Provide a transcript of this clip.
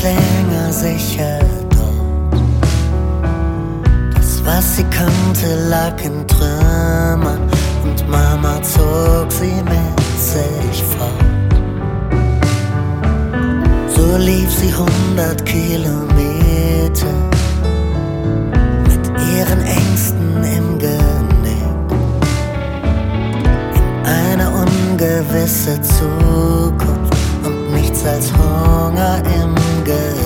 länger sicher dort. Das, was sie kannte, lag in Trümmern und Mama zog sie mit sich fort. So lief sie 100 Kilometer mit ihren Ängsten im Genick in eine ungewisse Zukunft und nichts als Hunger im Gesicht.